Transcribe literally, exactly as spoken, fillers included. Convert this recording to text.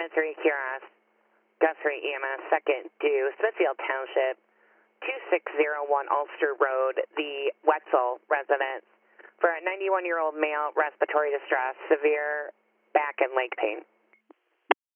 seven three Curas, Guthrie E M S, second due, Smithfield Township, two six zero one Ulster Road, the Wetzel residence, for a ninety-one-year-old male, respiratory distress, severe back and leg pain.